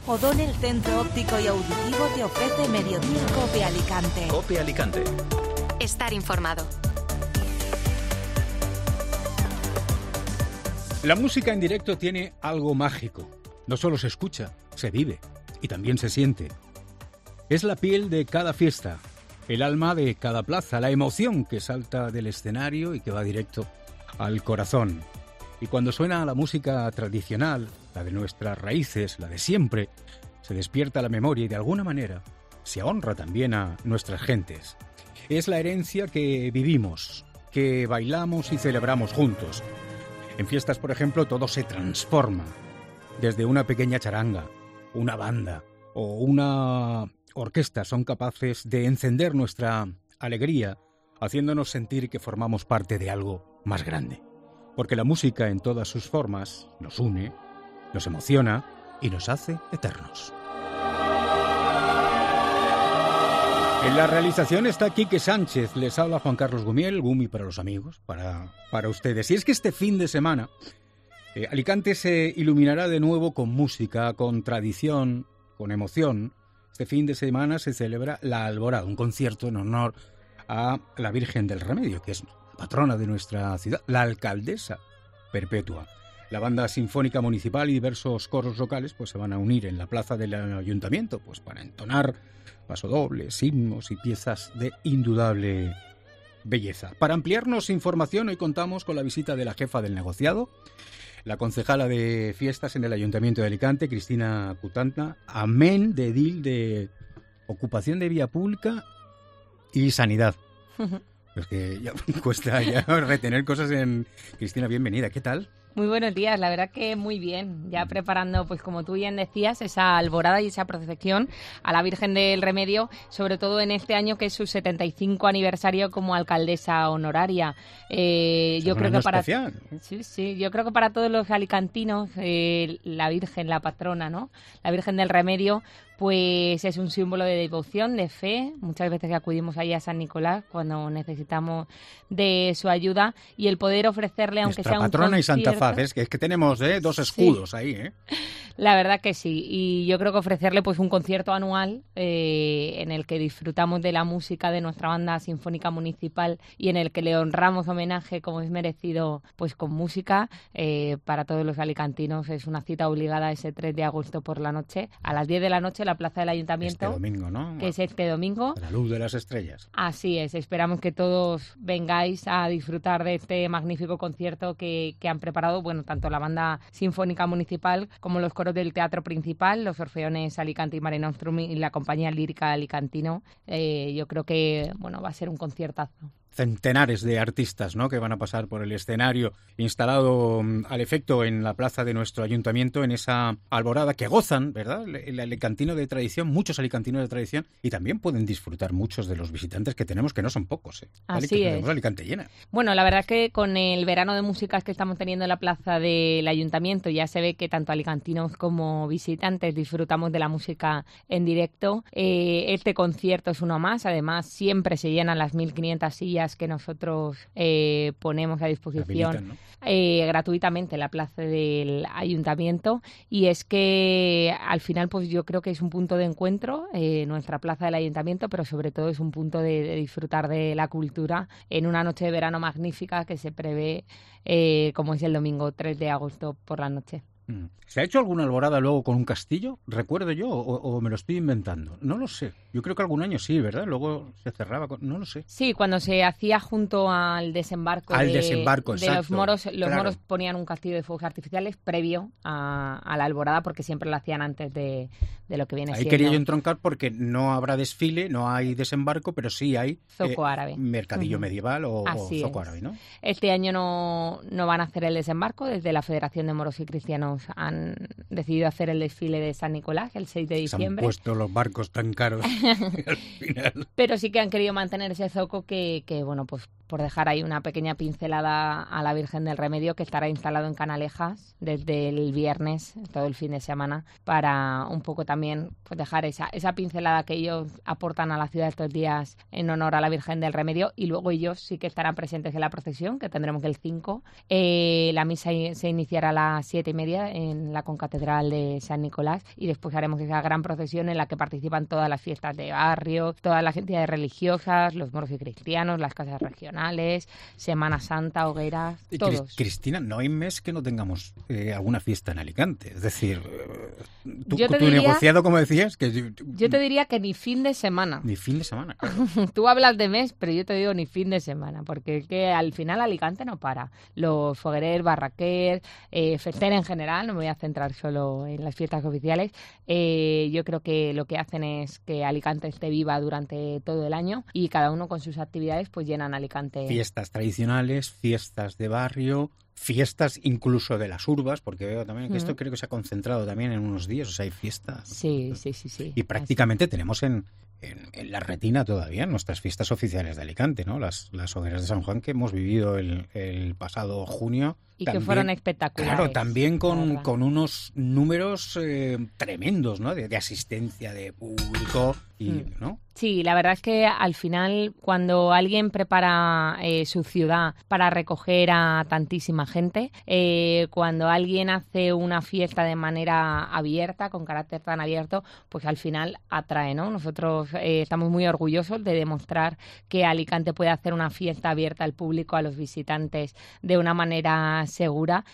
O'Donnell Centro Óptico y Auditivo te ofrece Mediodía COPE Alicante. COPE Alicante. Estar informado. La música en directo tiene algo mágico. No solo se escucha, se vive y también se siente. Es la piel de cada fiesta, el alma de cada plaza, la emoción que salta del escenario y que va directo al corazón. Y cuando suena la música tradicional, la de nuestras raíces, la de siempre, se despierta la memoria y de alguna manera se honra también a nuestras gentes. Es la herencia que vivimos, que bailamos y celebramos juntos. En fiestas, por ejemplo, todo se transforma. Desde una pequeña charanga, una banda o una orquesta son capaces de encender nuestra alegría, haciéndonos sentir que formamos parte de algo más grande. Porque la música en todas sus formas nos une, nos emociona y nos hace eternos. En la realización está Quique Sánchez, les habla Juan Carlos Gumiel, Gumi para los amigos, para ustedes. Y es que este fin de semana Alicante se iluminará de nuevo con música, con tradición, con emoción. Este fin de semana se celebra la Alborada, un concierto en honor a la Virgen del Remedio, que es patrona de nuestra ciudad, la alcaldesa perpetua. La banda sinfónica municipal y diversos coros locales pues se van a unir en la plaza del ayuntamiento pues para entonar pasodobles, himnos y piezas de indudable belleza. Para ampliarnos información, hoy contamos con la visita de la jefa del negociado, la concejala de fiestas en el Ayuntamiento de Alicante, Cristina Cutanta, amén de edil de ocupación de vía pública y sanidad. Es que ya cuesta ya retener cosas en... Cristina, bienvenida, ¿qué tal? Muy buenos días, la verdad que muy bien, ya preparando, pues como tú bien decías, esa alborada y esa procesión a la Virgen del Remedio, sobre todo en este año que es su 75 aniversario como alcaldesa honoraria. Yo creo que para especial. Sí, yo creo que para todos los alicantinos la Virgen, la patrona, ¿no? La Virgen del Remedio, pues es un símbolo de devoción, de fe. Muchas veces acudimos ahí a San Nicolás cuando necesitamos de su ayuda y el poder ofrecerle, aunque nuestra sea un patrona y Santa concierto. Faz, es que tenemos dos escudos sí. Ahí, La verdad que sí, y yo creo que ofrecerle pues un concierto anual en el que disfrutamos de la música de nuestra banda sinfónica municipal y en el que le honramos homenaje como es merecido pues con música para todos los alicantinos. Es una cita obligada ese 3 de agosto por la noche, a las 10 de la noche en la plaza del ayuntamiento. Este domingo, ¿no? Que es este domingo. La luz de las estrellas. Así es, esperamos que todos vengáis a disfrutar de este magnífico concierto que han preparado, bueno, tanto la banda sinfónica municipal como los coros del teatro principal, los Orfeones Alicante y Mare Nostrum y la compañía lírica Alicantino. Yo creo que, bueno, va a ser un conciertazo. Centenares de artistas, ¿no?, que van a pasar por el escenario instalado al efecto en la plaza de nuestro ayuntamiento en esa alborada que gozan, ¿verdad?, el alicantino de tradición, muchos alicantinos de tradición, y también pueden disfrutar muchos de los visitantes que tenemos, que no son pocos. Así es. Tenemos Alicante llena. Bueno, la verdad es que con el verano de músicas que estamos teniendo en la plaza del ayuntamiento ya se ve que tanto alicantinos como visitantes disfrutamos de la música en directo. Este concierto es uno más, además siempre se llenan las 1.500 sillas que nosotros ponemos a disposición, habilitan, ¿no?, gratuitamente en la plaza del ayuntamiento, y es que al final pues yo creo que es un punto de encuentro nuestra plaza del ayuntamiento, pero sobre todo es un punto de disfrutar de la cultura en una noche de verano magnífica que se prevé como es el domingo 3 de agosto por la noche. ¿Se ha hecho alguna alborada luego con un castillo? ¿Recuerdo yo o me lo estoy inventando? No lo sé. Yo creo que algún año sí, ¿verdad? Luego se cerraba no lo sé. Sí, cuando se hacía junto al desembarco, de los moros, claro. Moros ponían un castillo de fuegos artificiales previo a la alborada, porque siempre lo hacían antes de lo que viene Ahí siendo. quería yo entroncar porque no habrá desfile, no hay desembarco, pero sí hay zoco árabe, mercadillo medieval o zoco es. árabe, ¿no? Este año no van a hacer el desembarco. Desde la Federación de Moros y Cristianos han decidido hacer el desfile de San Nicolás el 6 de diciembre. Se han puesto los barcos tan caros al final. Pero sí que han querido mantener ese zoco que bueno, pues por dejar ahí una pequeña pincelada a la Virgen del Remedio, que estará instalado en Canalejas desde el viernes, todo el fin de semana, para un poco también pues dejar esa pincelada que ellos aportan a la ciudad estos días en honor a la Virgen del Remedio, y luego ellos sí que estarán presentes en la procesión, que tendremos el 5. La misa se iniciará a las 7:30 en la concatedral de San Nicolás, y después haremos esa gran procesión en la que participan todas las fiestas de barrio, todas las entidades religiosas, los moros y cristianos, las casas regionales, Semana Santa, hogueras, todos. Cristina, no hay mes que no tengamos alguna fiesta en Alicante. Es decir, tu negociado, como decías, que yo te diría que ni fin de semana. Ni fin de semana, claro. Tú hablas de mes, pero yo te digo ni fin de semana, porque es que al final Alicante no para. Los foguerers, barraquers, fester en general, no me voy a centrar solo en las fiestas oficiales. Yo creo que lo que hacen es que Alicante esté viva durante todo el año, y cada uno con sus actividades pues llenan Alicante. Fiestas tradicionales, fiestas de barrio, fiestas incluso de las urbas, porque veo también que esto creo que se ha concentrado también en unos días, o sea, hay fiestas. Sí. Y prácticamente tenemos en la retina todavía nuestras fiestas oficiales de Alicante, ¿no? Las hogueras de San Juan que hemos vivido el pasado junio. Y también, que fueron espectaculares. Claro, también con unos números tremendos, ¿no? De asistencia de público, ¿no? Sí, la verdad es que al final, cuando alguien prepara su ciudad para recoger a tantísima gente, cuando alguien hace una fiesta de manera abierta, con carácter tan abierto, pues al final atrae, ¿no? Nosotros estamos muy orgullosos de demostrar que Alicante puede hacer una fiesta abierta al público, a los visitantes, de una manera segura,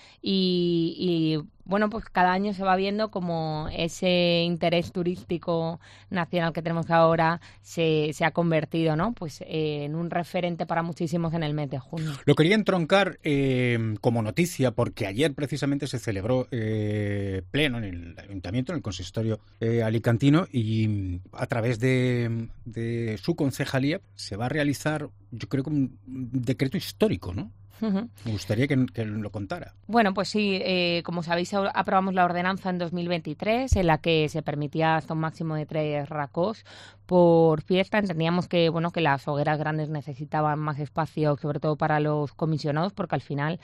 y bueno, pues cada año se va viendo como ese interés turístico nacional que tenemos ahora se ha convertido, ¿no? Pues en un referente para muchísimos en el mes de junio. Lo quería entroncar como noticia porque ayer precisamente se celebró pleno en el Ayuntamiento, en el Consistorio alicantino, y a través de su concejalía se va a realizar, yo creo que un decreto histórico, ¿no? Me gustaría que lo contara. Bueno, pues sí, como sabéis, aprobamos la ordenanza en 2023 en la que se permitía hasta un máximo de 3 racós por fiesta. Entendíamos que que las hogueras grandes necesitaban más espacio, sobre todo para los comisionados, porque al final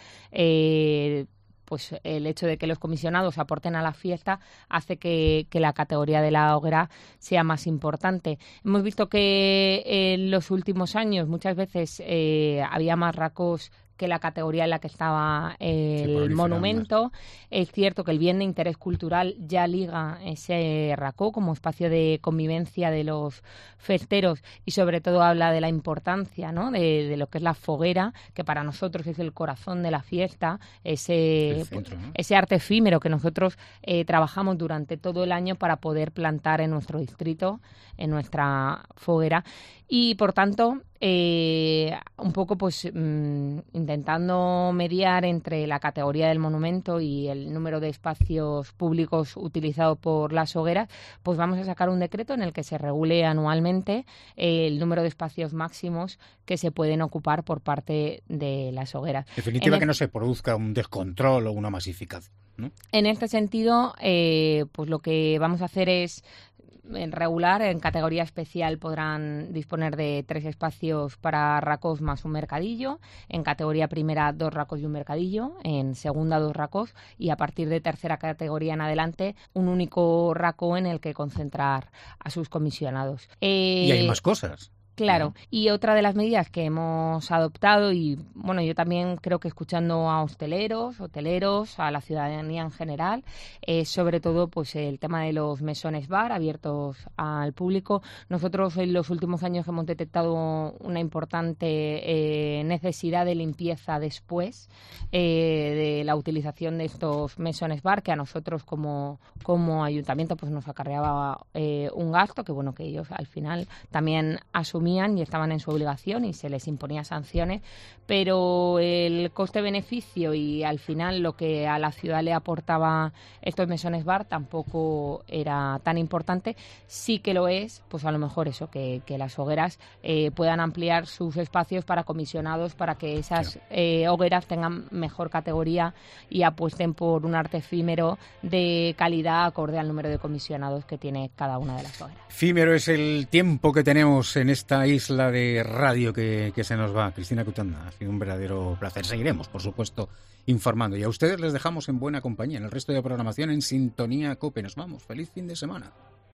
pues el hecho de que los comisionados aporten a la fiesta hace que la categoría de la hoguera sea más importante. Hemos visto que en los últimos años muchas veces había más racós que la categoría en la que estaba el monumento. Es cierto que el bien de interés cultural ya liga ese racó como espacio de convivencia de los festeros, y sobre todo habla de la importancia, ¿no? de lo que es la foguera, que para nosotros es el corazón de la fiesta, ese arte efímero que nosotros trabajamos durante todo el año para poder plantar en nuestro distrito, en nuestra foguera. Y por tanto, un poco pues intentando mediar entre la categoría del monumento y el número de espacios públicos utilizados por las hogueras, pues vamos a sacar un decreto en el que se regule anualmente el número de espacios máximos que se pueden ocupar por parte de las hogueras. En definitiva, que no se produzca un descontrol o una masificación, ¿no? En este sentido, pues lo que vamos a hacer es regular. En categoría especial podrán disponer de 3 espacios para racós más un mercadillo. En categoría primera 2 racós y un mercadillo. En segunda 2 racós, y a partir de tercera categoría en adelante un único racó en el que concentrar a sus comisionados. Y hay más cosas. Claro, y otra de las medidas que hemos adoptado, y bueno, yo también creo que escuchando a hoteleros, a la ciudadanía en general, es sobre todo pues el tema de los mesones bar abiertos al público. Nosotros en los últimos años hemos detectado una importante necesidad de limpieza después de la utilización de estos mesones bar, que a nosotros como ayuntamiento pues nos acarreaba un gasto que que ellos al final también asumían y estaban en su obligación y se les imponía sanciones, pero el coste-beneficio y al final lo que a la ciudad le aportaba estos mesones bar tampoco era tan importante. Sí que lo es, pues a lo mejor eso, que las hogueras puedan ampliar sus espacios para comisionados, para que esas hogueras tengan mejor categoría y apuesten por un arte efímero de calidad acorde al número de comisionados que tiene cada una de las hogueras. Efímero es el tiempo que tenemos en esta esta isla de radio que se nos va. Cristina Cutanda, ha sido un verdadero placer. Seguiremos, por supuesto, informando. Y a ustedes les dejamos en buena compañía en el resto de programación en Sintonía COPE. Nos vamos. Feliz fin de semana.